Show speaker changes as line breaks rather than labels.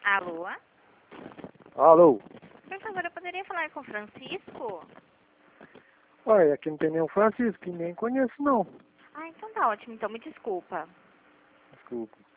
Alô?
Alô?
Por favor, eu poderia falar com o Francisco?
Ué, aqui não tem nenhum Francisco, que nem conheço não.
Ah, então tá ótimo. Então me desculpa.
Desculpa.